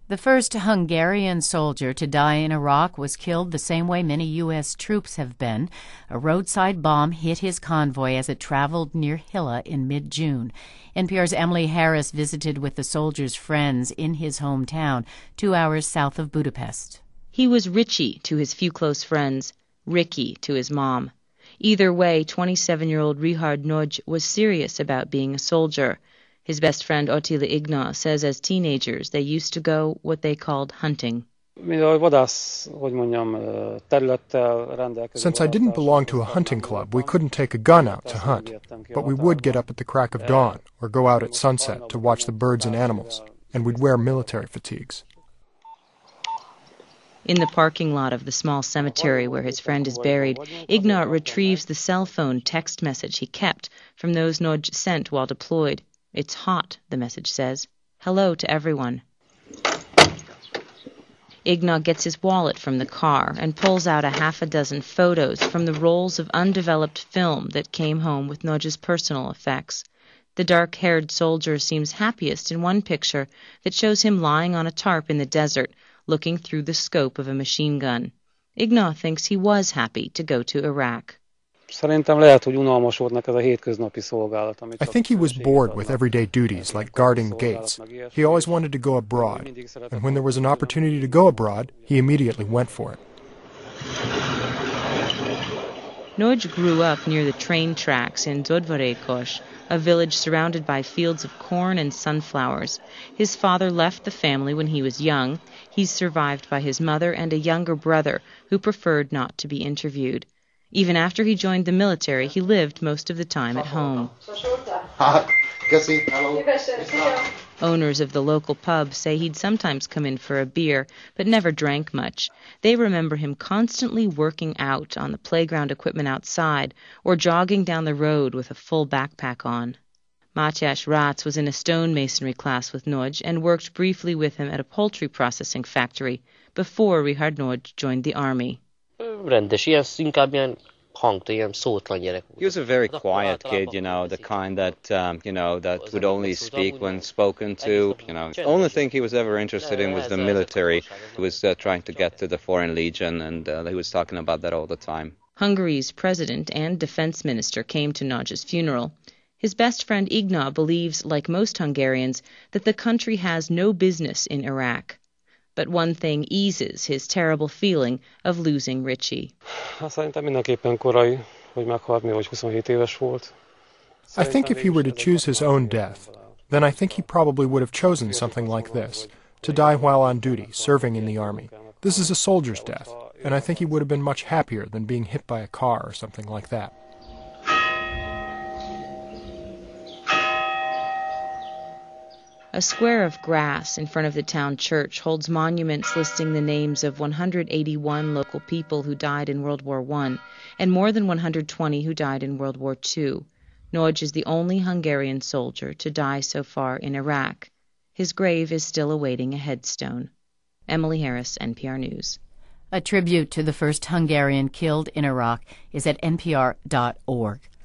The first Hungarian soldier to die in Iraq was killed the same way many U.S. troops have been. A roadside bomb hit his convoy as it traveled near Hilla in mid-June. NPR's Emily Harris visited with the soldier's friends in his hometown, 2 hours south of Budapest. He was Richie to his few close friends, Ricky to his mom. Either way, 27-year-old Richard Nagy was serious about being a soldier. His best friend Attila Ignat says as teenagers they used to go what they called hunting. Since I didn't belong to a hunting club, we couldn't take a gun out to hunt, but we would get up at the crack of dawn or go out at sunset to watch the birds and animals, and we'd wear military fatigues. In the parking lot of the small cemetery where his friend is buried, Ignat retrieves the cell phone text message he kept from those Nagy sent while deployed. It's hot, the message says. Hello to everyone. Ignat gets his wallet from the car and pulls out a half a dozen photos from the rolls of undeveloped film that came home with Nagy's personal effects. The dark-haired soldier seems happiest in one picture that shows him lying on a tarp in the desert, looking through the scope of a machine gun. Ignat thinks he was happy to go to Iraq. I think he was bored with everyday duties like guarding gates. He always wanted to go abroad, and when there was an opportunity to go abroad, he immediately went for it. Nagy grew up near the train tracks in Dodvarékos, a village surrounded by fields of corn and sunflowers. His father left the family when he was young. He's survived by his mother and a younger brother who preferred not to be interviewed. Even after he joined the military, he lived most of the time at home. Owners of the local pub say he'd sometimes come in for a beer, but never drank much. They remember him constantly working out on the playground equipment outside or jogging down the road with a full backpack on. Matyás Ratz was in a stonemasonry class with Nagy and worked briefly with him at a poultry processing factory before Richard Nagy joined the army. He was a very quiet kid, the kind that, that would only speak when spoken to. The only thing he was ever interested in was the military. He was trying to get to the Foreign Legion, and he was talking about that all the time. Hungary's president and defense minister came to Nagy's funeral. His best friend Ignat believes, like most Hungarians, that the country has no business in Iraq. But one thing eases his terrible feeling of losing Richie. I think if he were to choose his own death, then I think he probably would have chosen something like this, to die while on duty, serving in the army. This is a soldier's death, and I think he would have been much happier than being hit by a car or something like that. A square of grass in front of the town church holds monuments listing the names of 181 local people who died in World War I and more than 120 who died in World War II. Nagy is the only Hungarian soldier to die so far in Iraq. His grave is still awaiting a headstone. Emily Harris, NPR News. A tribute to the first Hungarian killed in Iraq is at npr.org.